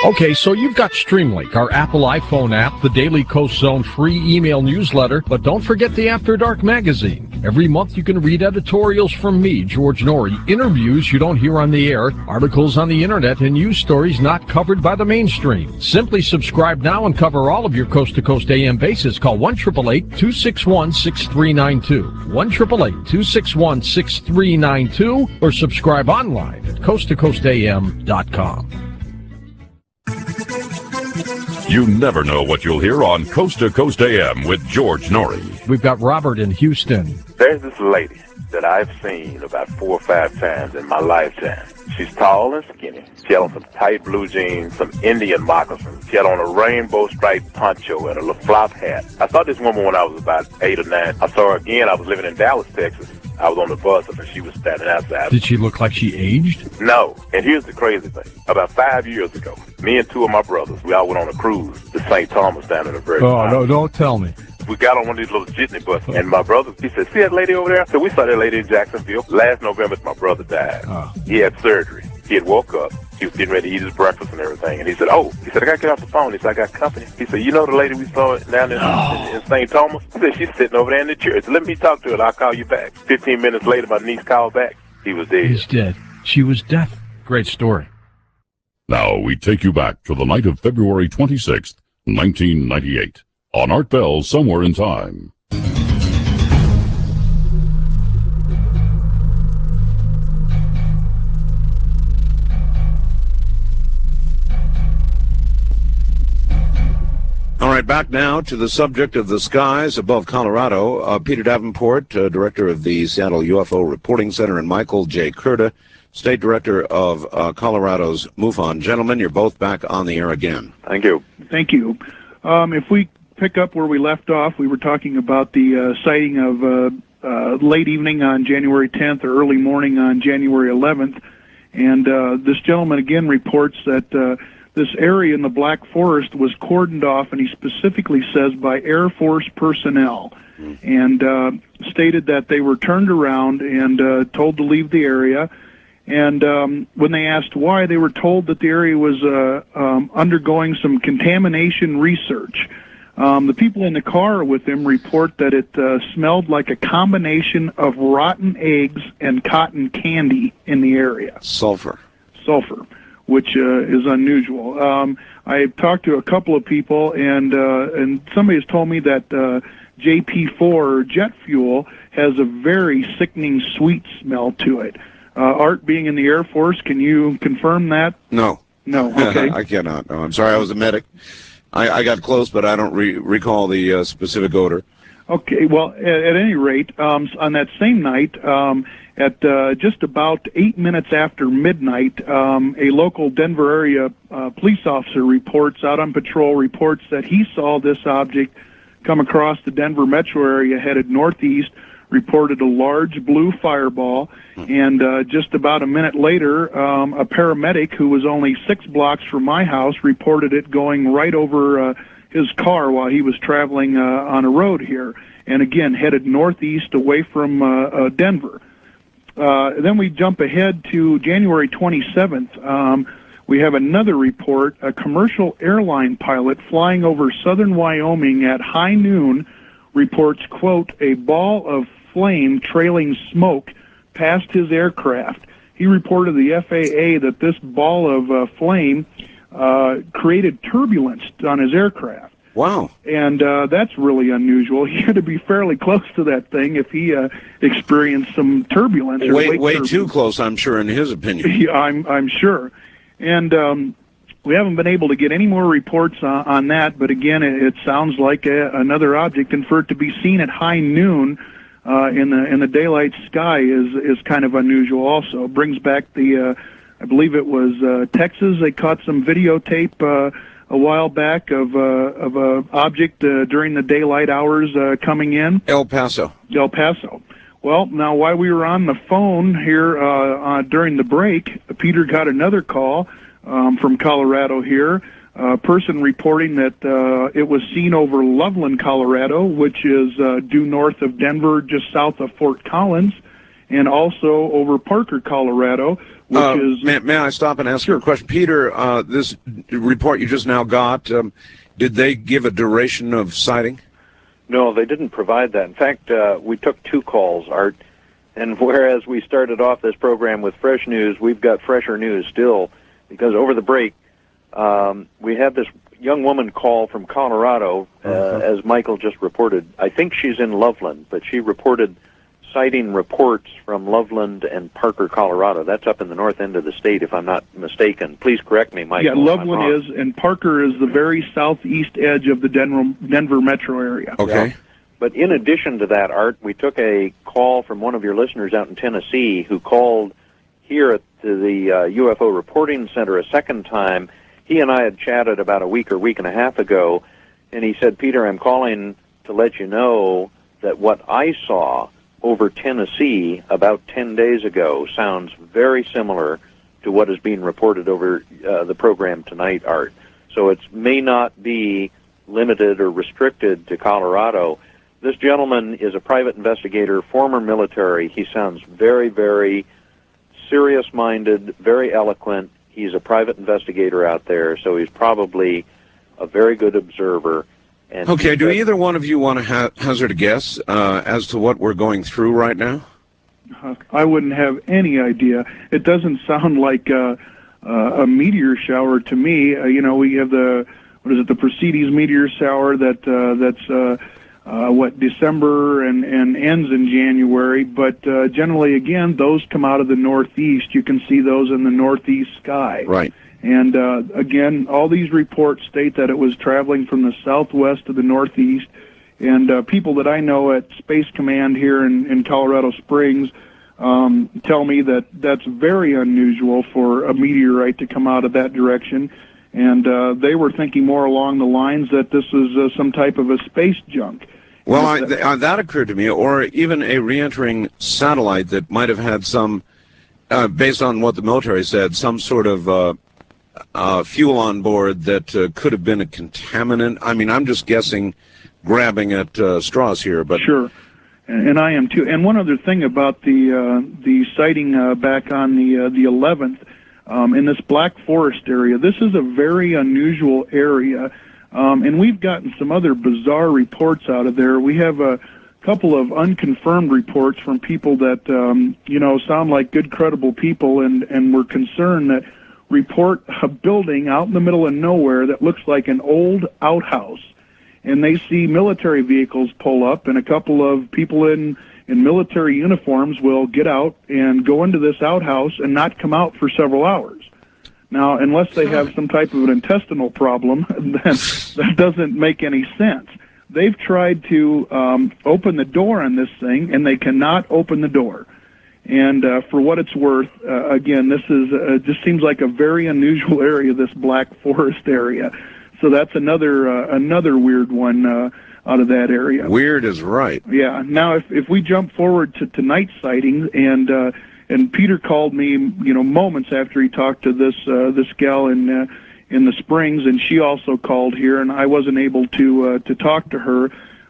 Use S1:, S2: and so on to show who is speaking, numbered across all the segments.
S1: Okay, so you've got Streamlink, our Apple iPhone app, the Daily Coast Zone free email newsletter, but don't forget the After Dark magazine. Every month you can read editorials from me, George Norrie, interviews you don't hear on the air, articles on the internet, and news stories not covered by the mainstream. Simply subscribe now and cover all of your coast-to-coast AM bases. Call 1-888-261-6392, 1-888-261-6392, or subscribe online at coasttocoastam.com.
S2: You never know what you'll hear on Coast to Coast AM with George Norrie.
S1: We've got Robert in Houston.
S3: There's this lady that I've seen about 4 or 5 times in my lifetime. She's tall and skinny. She had on some tight blue jeans, some Indian moccasins. She had on a rainbow striped poncho and a little flop hat. I saw this woman when I was about 8 or 9. I saw her again. I was living in Dallas, Texas. I was on the bus and she was standing outside.
S1: Did she look like she aged?
S3: No. And here's the crazy thing. About 5 years ago, me and 2 of my brothers, we all went on a cruise to St. Thomas down in the Virgin Islands.
S1: No, don't tell me.
S3: We got on one of these little jitney buses, and my brother, he said, see that lady over there? So we saw that lady in Jacksonville. Last November, my brother died. He had surgery. He had woke up. He was getting ready to eat his breakfast and everything. And he said, I got to get off the phone. He said, I got company. He said, you know the lady we saw down in St. Thomas? He said, she's sitting over there in the church. Let me talk to her and I'll call you back. 15 minutes later, my niece called back. He was dead.
S1: He's dead. She was deaf. Great story.
S2: Now we take you back to the night of February 26th, 1998, on Art Bell Somewhere in Time.
S4: All right, back now to the subject of the skies above Colorado. Peter Davenport, director of the Seattle UFO Reporting Center, and Michael J. Curta, state director of Colorado's MUFON. Gentlemen, you're both back on the air again.
S3: Thank you.
S5: Thank you. If we pick up where we left off, we were talking about the sighting of late evening on January 10th or early morning on January 11th. And this gentleman again reports that this area in the Black Forest was cordoned off, and he specifically says by Air Force personnel, and stated that they were turned around and told to leave the area. And when they asked why, they were told that the area was undergoing some contamination research. The people in the car with him report that it smelled like a combination of rotten eggs and cotton candy in the area.
S4: Sulfur,
S5: which is unusual. I talked to a couple of people, and somebody has told me that JP4 jet fuel has a very sickening sweet smell to it. Art, being in the Air Force, can you confirm that?
S4: No.
S5: Okay.
S4: I cannot. No, I'm sorry. I was a medic. I got close, but I don't recall the specific odor.
S5: Okay. Well, at any rate, on that same night, at just about 8 minutes after midnight, a local Denver area police officer reports, out on patrol, reports that he saw this object come across the Denver metro area headed northeast, reported a large blue fireball, and just about a minute later, a paramedic who was only 6 blocks from my house reported it going right over his car while he was traveling on a road here, and again headed northeast away from Denver. Then we jump ahead to January 27th. We have another report. A commercial airline pilot flying over southern Wyoming at high noon reports, quote, a ball of flame trailing smoke past his aircraft. He reported to the FAA that this ball of flame created turbulence on his aircraft.
S4: Wow.
S5: And that's really unusual. He had to be fairly close to that thing if he experienced some turbulence. Or
S4: way too close, I'm sure, in his opinion.
S5: Yeah, I'm sure. And we haven't been able to get any more reports on that, but again, it sounds like another object, and for it to be seen at high noon in the daylight sky is kind of unusual also. It brings back the, I believe it was Texas. They caught some videotape a while back of a object during the daylight hours coming in.
S4: El Paso.
S5: Well, now while we were on the phone here during the break, Peter got another call from Colorado here. A person reporting that it was seen over Loveland, Colorado, which is due north of Denver, just south of Fort Collins. and also over Parker, Colorado, which is...
S4: May I stop and ask you a question? Peter, this report you just now got, did they give a duration of sighting?
S6: No, they didn't provide that. In fact, we took 2 calls, Art, and whereas we started off this program with fresh news, we've got fresher news still, because over the break, we had this young woman call from Colorado, as Michael just reported. I think she's in Loveland, but she reported citing reports from Loveland and Parker, Colorado. That's up in the north end of the state, if I'm not mistaken. Please correct me, Michael.
S5: Yeah, Loveland is, and Parker is the very southeast edge of the Denver metro area.
S4: Okay.
S6: Yeah. But in addition to that, Art, we took a call from one of your listeners out in Tennessee who called here at the UFO Reporting Center a second time. He and I had chatted about a week and a half ago, and he said, Peter, I'm calling to let you know that what I saw over Tennessee about 10 days ago sounds very similar to what is being reported over the program tonight, Art. So it may not be limited or restricted to Colorado. This gentleman is a private investigator, former military. He sounds very, very serious-minded, very eloquent. He's a private investigator out there, so he's probably a very good observer. And
S4: okay, do either one of you want to hazard a guess as to what we're going through right now?
S5: I wouldn't have any idea. It doesn't sound like a meteor shower to me. You know, we have the Perseids meteor shower that's December and ends in January. But generally, again, those come out of the northeast. You can see those in the northeast sky.
S4: Right.
S5: And again, all these reports state that it was traveling from the southwest to the northeast. And people that I know at Space Command here in Colorado Springs tell me that that's very unusual for a meteorite to come out of that direction. And they were thinking more along the lines that this is some type of a space junk.
S4: Well, that occurred to me, or even a re-entering satellite that might have had some, based on what the military said, some sort of fuel on board that could have been a contaminant. I mean, I'm just guessing, grabbing at straws here, but
S5: sure, and I am too. And one other thing about the sighting back on the 11th in this Black Forest area. This is a very unusual area, and we've gotten some other bizarre reports out of there. We have a couple of unconfirmed reports from people that sound like good, credible people, and we're concerned that report a building out in the middle of nowhere that looks like an old outhouse, and they see military vehicles pull up, and a couple of people in military uniforms will get out and go into this outhouse and not come out for several hours. Now, unless they have some type of an intestinal problem, then that doesn't make any sense. They've tried to open the door on this thing, and they cannot open the door. And for what it's worth, again, this is just seems like a very unusual area, this Black Forest area. So that's another weird one out of that area.
S4: Weird is right.
S5: Yeah. Now, if we jump forward to tonight's sighting, and Peter called me, moments after he talked to this gal in the Springs, and she also called here, and I wasn't able to talk to her.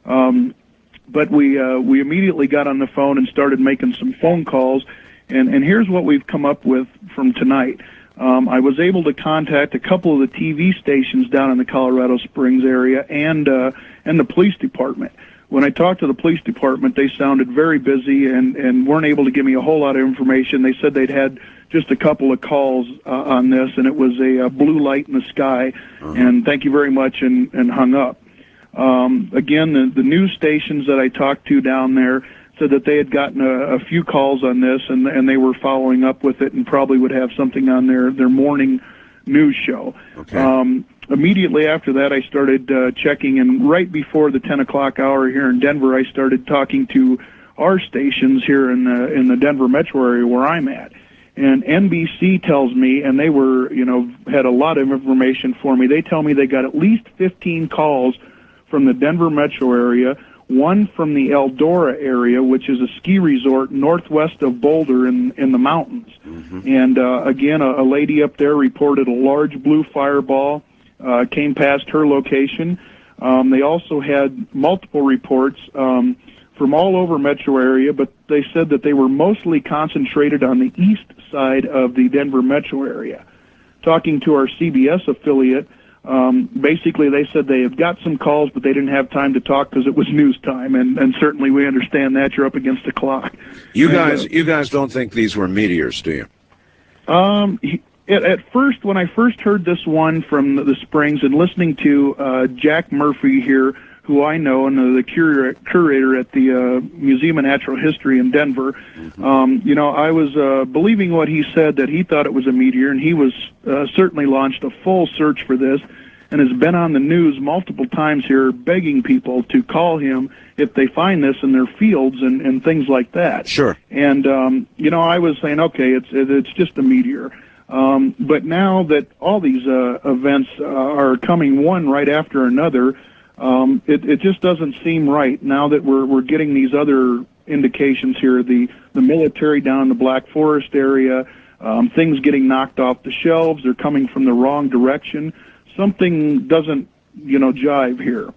S5: But we immediately got on the phone and started making some phone calls, and here's what we've come up with from tonight. I was able to contact a couple of the TV stations down in the Colorado Springs area and the police department. When I talked to the police department, they sounded very busy and weren't able to give me a whole lot of information. They said they'd had just a couple of calls on this, and it was a blue light in the sky, and thank you very much, and hung up. Again, the news stations that I talked to down there said that they had gotten a few calls on this, and they were following up with it and probably would have something on their morning news show.
S4: Okay.
S5: Immediately after that, I started checking, and right before the 10 o'clock hour here in Denver, I started talking to our stations here in the Denver metro area where I'm at. And NBC tells me, and they were, had a lot of information for me. They tell me they got at least 15 calls from the Denver metro area, one from the Eldora area, which is a ski resort northwest of Boulder in the mountains. And again, a lady up there reported a large blue fireball came past her location. They also had multiple reports from from all over metro area, but they said that they were mostly concentrated on the east side of the Denver metro area. Talking to our CBS affiliate, basically they said they had got some calls, but they didn't have time to talk because it was news time, and certainly we understand that. You're up against the clock.
S4: You guys don't think these were meteors, do you?
S5: At first, when I first heard this one from the Springs and listening to Jack Murphy here, who I know, and the curator at the Museum of Natural History in Denver, I was believing what he said, that he thought it was a meteor, and he was certainly launched a full search for this and has been on the news multiple times here begging people to call him if they find this in their fields and things like that.
S4: Sure.
S5: And, I was saying, okay, it's just a meteor. But now that all these events are coming one right after another, it just doesn't seem right now that we're getting these other indications here, the military down in the Black Forest area, things getting knocked off the shelves, they're coming from the wrong direction. Something doesn't, jive here.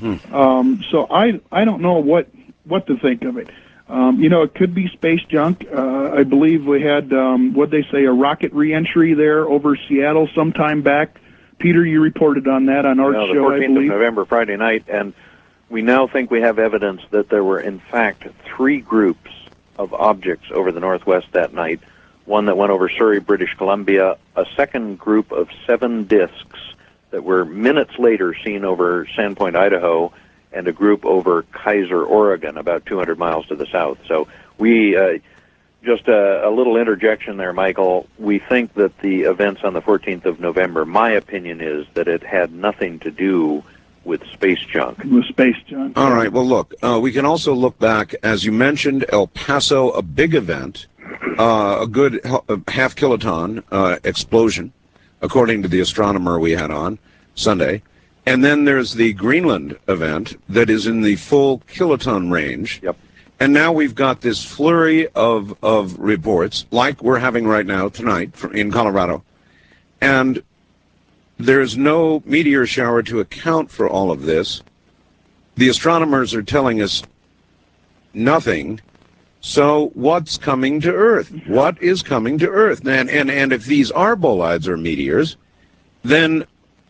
S5: So I don't know what to think of it. It could be space junk. I believe we had, what'd they say, a rocket reentry there over Seattle sometime back. Peter, you reported on that on our show, I believe.
S6: The 14th of November, Friday night, and we now think we have evidence that there were, in fact, 3 groups of objects over the Northwest that night. One that went over Surrey, British Columbia, a second group of 7 discs that were minutes later seen over Sandpoint, Idaho, and a group over Kaiser, Oregon, about 200 miles to the south. So we... Just a little interjection there, Michael. We think that the events on the 14th of November, my opinion is that it had nothing to do with space junk.
S5: With space junk.
S4: All right. Well, look, we can also look back, as you mentioned, El Paso, a big event, a good half kiloton explosion, according to the astronomer we had on Sunday. And then there's the Greenland event that is in the full kiloton range.
S6: Yep.
S4: And now we've got this flurry of reports, like we're having right now tonight in Colorado. And there's no meteor shower to account for all of this. The astronomers are telling us nothing. So what's coming to Earth? What is coming to Earth? And if these are bolides or meteors, then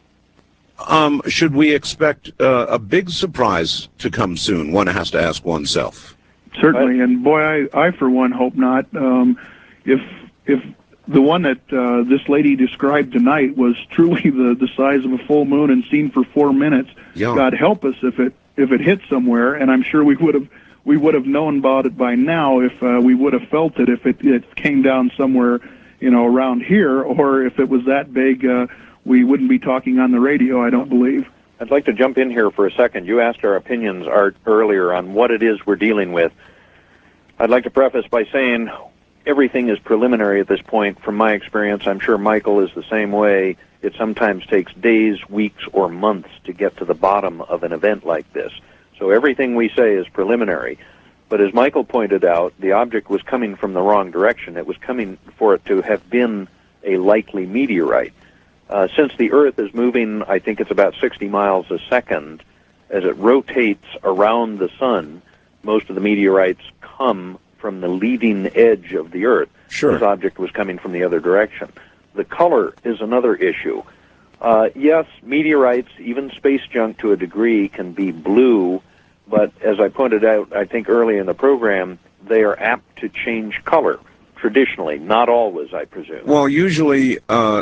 S4: should we expect a big surprise to come soon? One has to ask oneself.
S5: Certainly, and boy, I for one hope not. If the one that this lady described tonight was truly the size of a full moon and seen for 4 minutes,
S4: yeah.
S5: God help us if it hit somewhere. And I'm sure we would have known about it by now if we would have felt it if it came down somewhere around here, or if it was that big, we wouldn't be talking on the radio. I don't believe.
S6: I'd like to jump in here for a second. You asked our opinions, Art, earlier on what it is we're dealing with. I'd like to preface by saying everything is preliminary at this point. From my experience, I'm sure Michael is the same way. It sometimes takes days, weeks, or months to get to the bottom of an event like this. So everything we say is preliminary. But as Michael pointed out, the object was coming from the wrong direction. It was coming for it to have been a likely meteorite. Since the Earth is moving, I think it's about 60 miles a second, as it rotates around the sun, most of the meteorites come from the leading edge of the Earth.
S4: Sure.
S6: This object was coming from the other direction. The color is another issue. Yes, meteorites, even space junk to a degree, can be blue, but as I pointed out, I think early in the program, they are apt to change color, traditionally, not always, I presume.
S4: Well, usually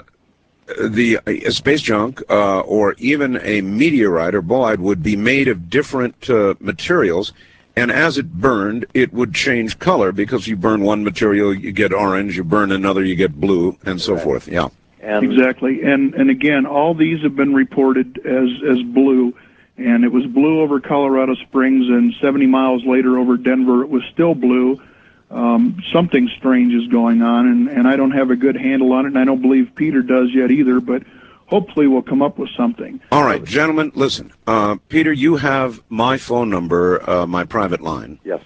S4: the space junk or even a meteorite or bolide would be made of different materials, and as it burned, it would change color, because you burn one material, you get orange, you burn another, you get blue, and so forth. Yeah.
S5: Exactly. And again, all these have been reported as blue, and it was blue over Colorado Springs, and 70 miles later over Denver, it was still blue. Something strange is going on, and I don't have a good handle on it, and I don't believe Peter does yet either, but hopefully we'll come up with something.
S4: All right, gentlemen, listen. Peter, you have my phone number, my private line.
S6: Yes.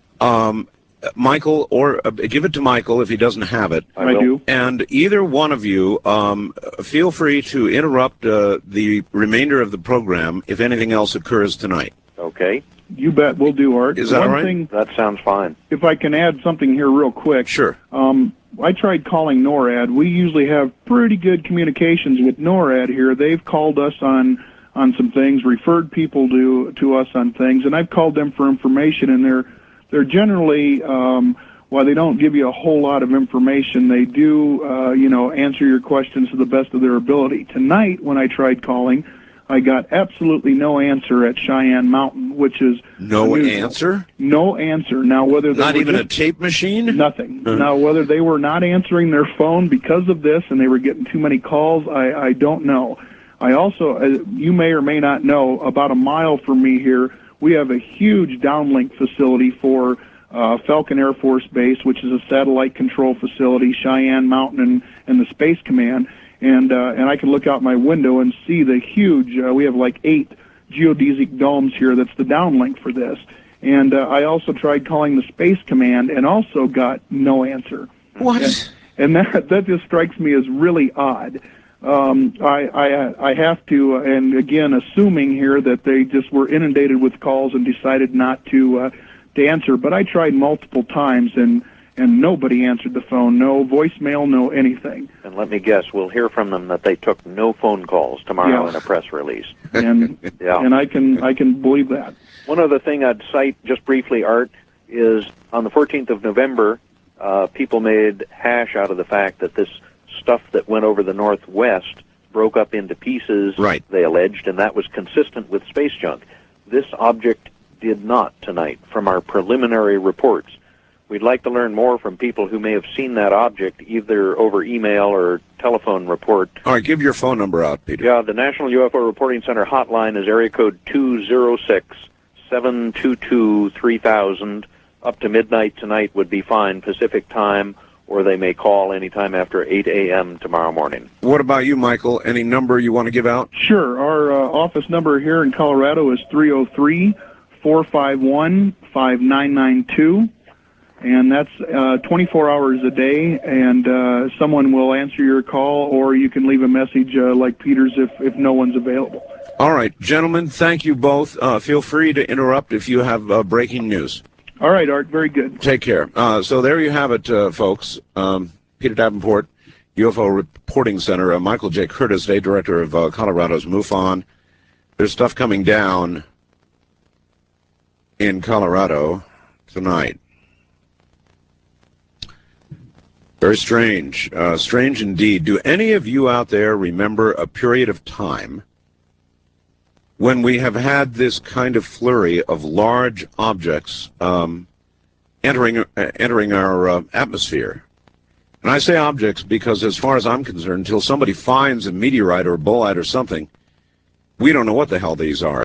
S4: Michael, or give it to Michael if he doesn't have it.
S5: I do.
S4: And either one of you, feel free to interrupt the remainder of the program if anything else occurs tonight.
S6: Okay.
S5: You bet, we'll do, Art.
S4: Is that all right?
S6: That sounds fine.
S5: If I can add something here real quick.
S4: Sure.
S5: I tried calling NORAD. We usually have pretty good communications with NORAD here. They've called us on some things, referred people to us on things, and I've called them for information, and they're generally, while they don't give you a whole lot of information, they do, answer your questions to the best of their ability. Tonight, when I tried calling, I got absolutely no answer at Cheyenne Mountain, which is
S4: No
S5: unusual.
S4: answer?
S5: No answer. Now, whether they
S4: Not
S5: were
S4: even
S5: just,
S4: a tape machine?
S5: nothing. Now, whether they were not answering their phone because of this and they were getting too many calls, I don't know. I also, you may or may not know, about a mile from me here, we have a huge downlink facility for Falcon Air Force Base, which is a satellite control facility, Cheyenne Mountain and the Space Command. And I can look out my window and see the huge, we have like 8 geodesic domes here. That's the downlink for this. And I also tried calling the Space Command and also got no answer.
S4: What?
S5: And that just strikes me as really odd. I have to, and again, assuming here that they just were inundated with calls and decided not to answer. But I tried multiple times, and nobody answered the phone. No voicemail, no anything.
S6: And let me guess, we'll hear from them that they took no phone calls tomorrow in a press release.
S5: And
S6: Yeah.
S5: and I can believe that.
S6: One other thing I'd cite just briefly, Art, is on the 14th of November, people made hash out of the fact that this stuff that went over the Northwest broke up into pieces,
S4: Right.
S6: they alleged, and that was consistent with space junk. This object did not tonight from our preliminary reports. We'd like to learn more from people who may have seen that object, either over email or telephone report.
S4: All right, give your phone number out, Peter.
S6: Yeah, the National UFO Reporting Center hotline is area code 206-722-3000. Up to midnight tonight would be fine, Pacific time, or they may call anytime after 8 a.m. tomorrow morning.
S4: What about you, Michael? Any number you want to give out?
S5: Sure. Our office number here in Colorado is 303-451-5992. And that's 24 hours a day, and someone will answer your call, or you can leave a message like Peter's if no one's available.
S4: All right, gentlemen, thank you both. Feel free to interrupt if you have breaking news.
S5: All right, Art, very good.
S4: Take care. So there you have it, folks. Peter Davenport, UFO Reporting Center. Michael J. Curtis, State Director of Colorado's MUFON. There's stuff coming down in Colorado tonight. Very strange. Strange indeed. Do any of you out there remember a period of time when we have had this kind of flurry of large objects entering our atmosphere? And I say objects because, as far as I'm concerned, until somebody finds a meteorite or a bolide or something, we don't know what the hell these are.